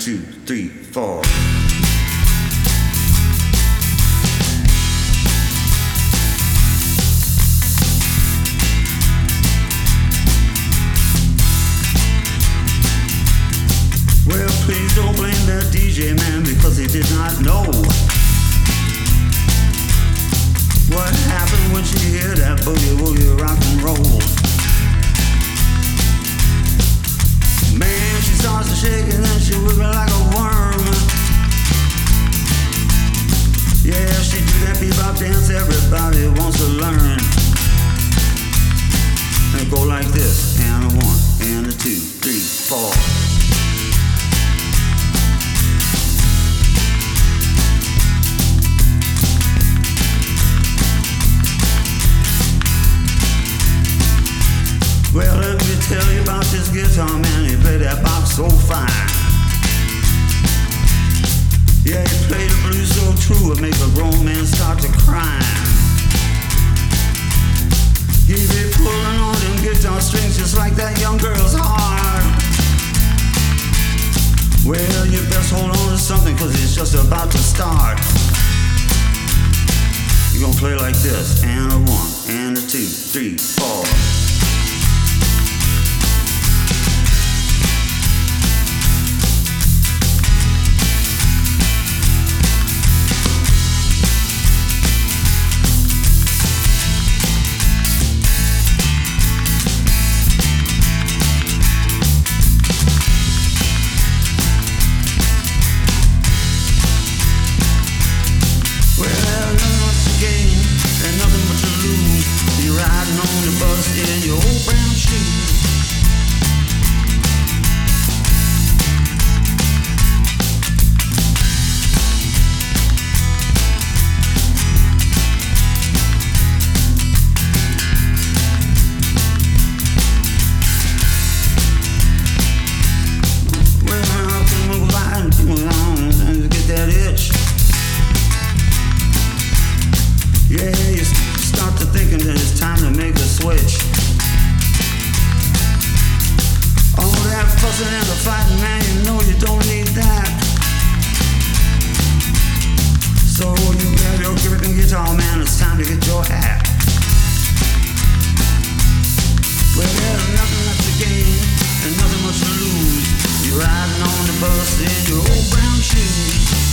2, 3, 4. Well, please don't blame that DJ man because he did not know what happened when she heard that boogie woogie rock and roll. Man, she starts to shake and then she wiggle like a worm. Yeah, she do that bebop dance everybody wants to learn. And go like this, and a 1, and a 2, 3, 4. Well, let me tell you about this guitar man, he played that box so fine. Yeah, he played the blues so true, it make a grown man start to cry. He be pulling on them guitar strings just like that young girl's heart. Well, you best hold on to something cause it's just about to start. You're gonna play like this, and a 1, and a 2, 3, 4. Riding on the bus in your old brown shoes. Well, I can move by and get that itch. Yeah, you start to thinking that it's time to make a switch. All that fussing and the fighting, man, you know you don't need that. So you grab your gripping guitar, man, it's time to get your hat. Well, there's nothing left to gain and nothing much to lose. You're riding on the bus in your old brown shoes.